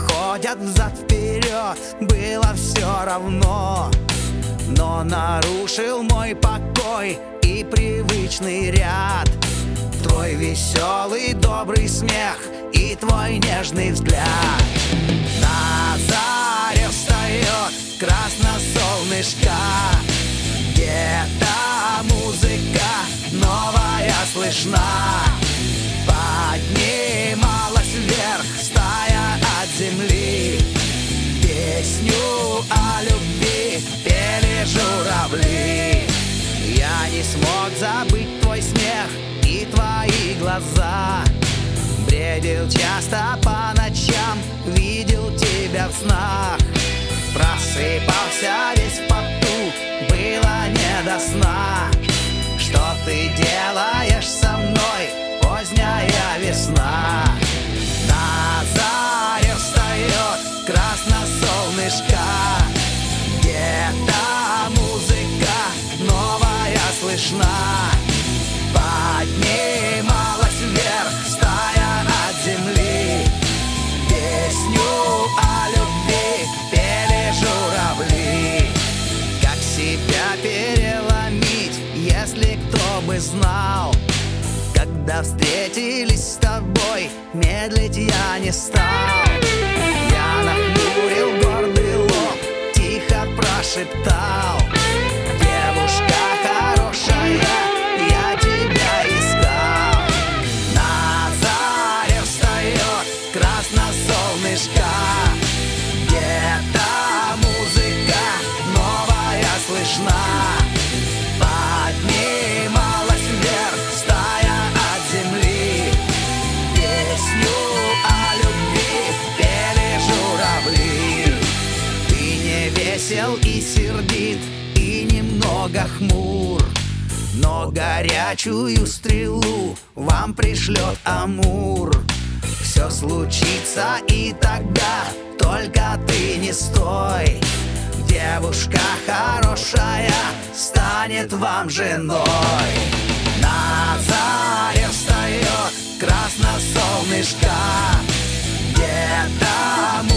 ходят взад-вперед, было все равно. Но нарушил мой покой и привычный ряд твой веселый добрый смех и твой нежный взгляд. На заре встает красносолнышко, где-то музыка новая слышна. Поднималась вверх стая от земли, песню о любви пели журавли. Я не смог забыть твой смех и твои глаза. Бредил часто по ночам, видел тебя в снах. Просыпался весь в поту, было не до сна. Что ты делаешь со мной, поздняя весна? На заре встает красносолнышко, где-то музыка новая слышна. Поднималась вверх стая от земли, песню о любви пели журавли. Как себя переломить, если кто бы знал? Когда встретились с тобой, медлить я не стал. Я нахмурил гордый лоб, тихо прошептал: девушка хорошая, я тебя искал. На заре встает красносолнышко, где-то музыка новая слышна. Поднималась вверх стая от земли, песню о любви пели журавли. Ты не весел и сердит, и немного хмур, но горячую стрелу вам пришлет Амур. Все случится и тогда, только ты не стой. Девушка хорошая станет вам женой. На заре встает красносолнышко, где-то